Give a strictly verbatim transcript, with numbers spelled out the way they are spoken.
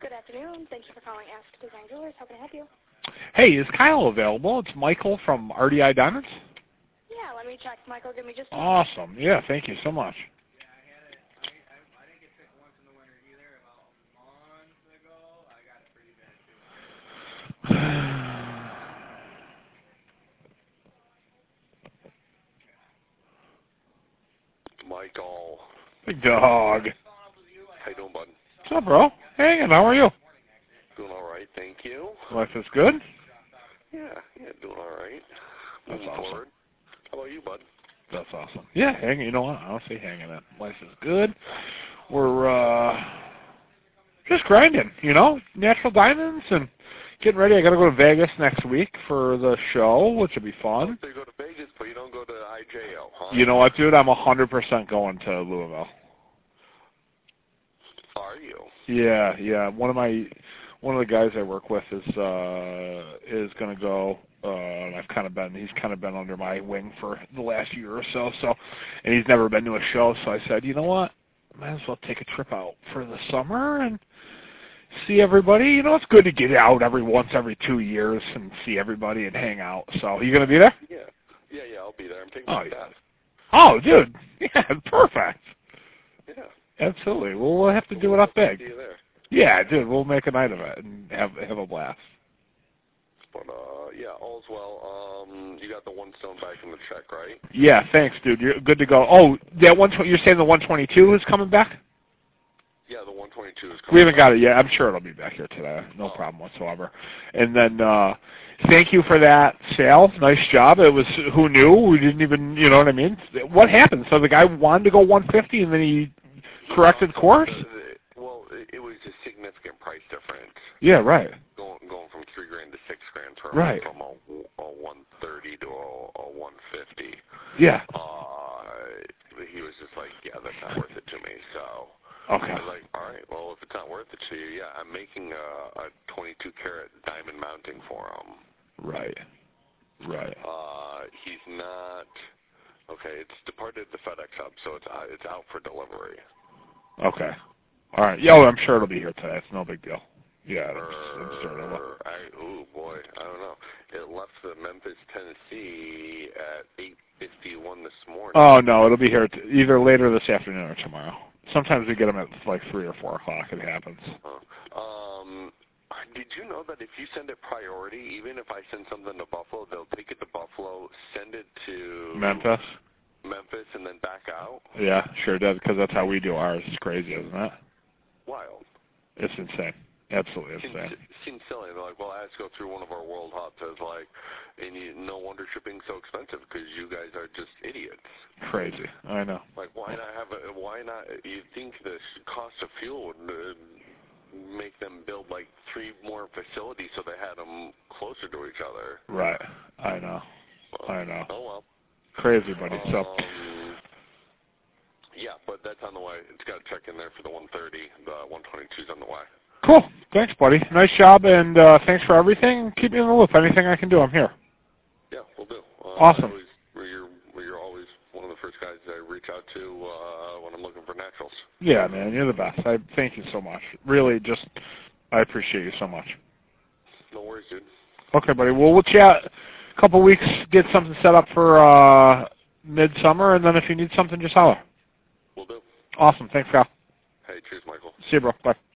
Good afternoon. Thank you for calling Ask Design Jewelers. How can I help you? Hey, is Kyle available? It's Michael from R D I Diamonds. Yeah, let me check. Michael, give me just a Awesome. Yeah, thank you so much. Michael. Big dog. How you doing, bud? What's up, bro? Hanging. How are you? Doing all right, thank you. Life is good? Yeah, yeah, doing all right. That's Moving awesome. forward. How about you, bud? That's awesome. Yeah, hanging. You know what? Honestly, hanging in. Life is good. We're uh, just grinding, you know? Natural diamonds and getting ready. I got to go to Vegas next week for the show, which will be fun. So you go to Vegas, but you don't go to I J O, huh? You know what, dude? I'm one hundred percent going to Louisville. Are you? Yeah, yeah. One of my one of the guys I work with is uh is gonna go. Uh, and I've kind of been he's kind of been under my wing for the last year or so. So, and he's never been to a show. So I said, you know what? Might as well take a trip out for the summer and see everybody. You know, it's good to get out every once every two years and see everybody and hang out. So, you gonna be there? Yeah, yeah, yeah. I'll be there. I'm taking Oh, my yeah. dad. Oh, dude. Yeah, perfect. Yeah. Absolutely. Well, we'll have to do it up big. See you there. Yeah, dude, we'll make a night of it and have have a blast. But uh, yeah, all's well. Um, you got the one stone back in the check, right? Yeah, thanks, dude. You're good to go. Oh, that one. You're saying the one twenty-two is coming back? Yeah, the one twenty-two is coming. We haven't back. got it yet. I'm sure it'll be back here today. No oh. problem whatsoever. And then, uh, thank you for that sale. Nice job. It was, who knew? We didn't even, you know what I mean? What happened? So the guy wanted to go one fifty and then he corrected course? Well, it was a significant price difference. Yeah, right. Going going from three grand to six grand from Right. from a, a one thirty to a, a one fifty. Yeah. Uh, he was just like, yeah, that's not worth it to me. So Okay. I was like, all right, well, if it's not worth it to you, yeah, I'm making a, a twenty-two karat diamond mounting for him. Right. Right. Uh, he's not. Okay, it's departed the FedEx hub, so it's uh, it's out for delivery. Okay. All right. Yeah, well, I'm sure it'll be here today. It's no big deal. Yeah, I'm, I'm sure it will. I, oh boy, I don't know. It left the Memphis, Tennessee at eight fifty-one this morning. Oh no, it'll be here t- either later this afternoon or tomorrow. Sometimes we get them at like three or four o'clock. It happens. Uh, um, did you know that if you send it priority, even if I send something to Buffalo, they'll take it to Buffalo, send it to Memphis. Memphis, and then back out? Yeah, sure does, because that's how we do ours. It's crazy, isn't it? Wild. It's insane. Absolutely Seems, insane. seems silly. They're like, well, I have to go through one of our world hubs. I was like, and you, no wonder shipping's so expensive because you guys are just idiots. Crazy. I know. Like, why not have a, why not, you'd think the cost of fuel would uh, make them build like three more facilities so they had them closer to each other. Right. I know. Well, I know. Oh, well. Crazy, buddy. Um, So. Yeah, but that's on the way. It's got to check in there for the one thirty. The one twenty-two's on the way. Cool. Thanks, buddy. Nice job, and uh, thanks for everything. Keep me in the loop. Anything I can do, I'm here. Yeah, we'll do. Uh, Awesome. Always, you're, you're always one of the first guys I reach out to uh, when I'm looking for naturals. Yeah, man, you're the best. I thank you so much. Really, just I appreciate you so much. No worries, dude. Okay, buddy. Well, we'll chat a couple weeks, get something set up for uh, midsummer, and then if you need something, just holler. We'll do. Awesome. Thanks, Kyle. Hey, cheers, Michael. See you, bro. Bye.